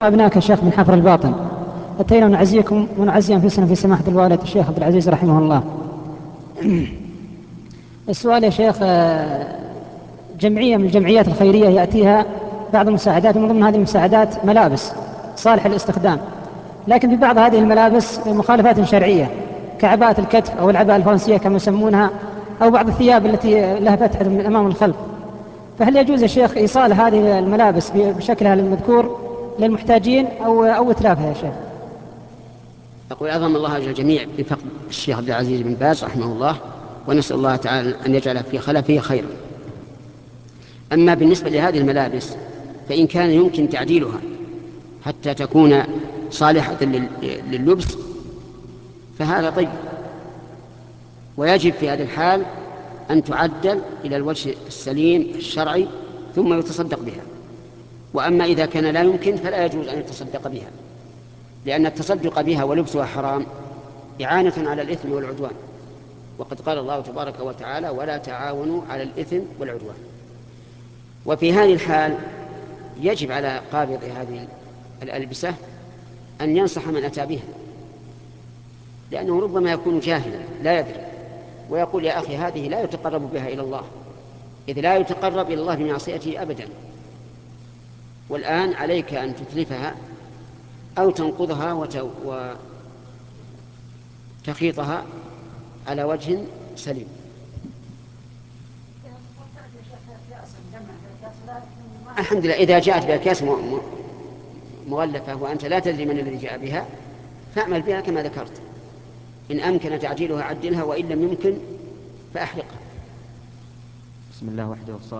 أبناك يا شيخ من حفر الباطن. أتينا نعزيكم ونعزي أنفسنا في سماحة الوالد الشيخ عبد العزيز رحمه الله. السؤال يا شيخ، جمعية من الجمعيات الخيرية يأتيها بعض المساعدات، ومن ضمن هذه المساعدات ملابس صالحة للاستخدام، لكن في بعض هذه الملابس مخالفات شرعية كعباءة الكتف أو العباءة الفرنسية كما يسمونها، أو بعض الثياب التي لها فتحة من الأمام والخلف. فهل يجوز يا شيخ إيصال هذه الملابس بشكلها المذكور للمحتاجين أو إتلافها يا شيخ؟ أقول أعظم الله أجر الجميع بفقد الشيخ عبد العزيز بن باز رحمه الله، ونسأل الله تعالى أن يجعل في خلفه خيرا. أما بالنسبة لهذه الملابس فإن كان يمكن تعديلها حتى تكون صالحة لللبس فهذا طيب، ويجب في هذه الحال أن تعدل إلى الوجه السليم الشرعي ثم يتصدق بها. وأما إذا كان لا يمكن فلا يجوز أن يتصدق بها، لأن التصدق بها ولبسها حرام إعانة على الإثم والعدوان، وقد قال الله تبارك وتعالى: ولا تعاونوا على الإثم والعدوان. وفي هذه الحال يجب على قابض هذه الألبسة أن ينصح من أتى بها، لأنه ربما يكون جاهلا لا يدري ويقول: يا أخي هذه لا يتقرب بها إلى الله، إذ لا يتقرب إلى الله بمعصيته أبدا. والآن عليك أن تتلفها أو تنقضها وتخيطها على وجه سليم. الحمد لله، إذا جاءت بأكياس مغلفة وأنت لا تدري من الذي جاء بها فاعمل بها كما ذكرت. إن أمكن تعديلها عدلها، وإن لم يمكن فأحرقها. بسم الله وحده والصلاة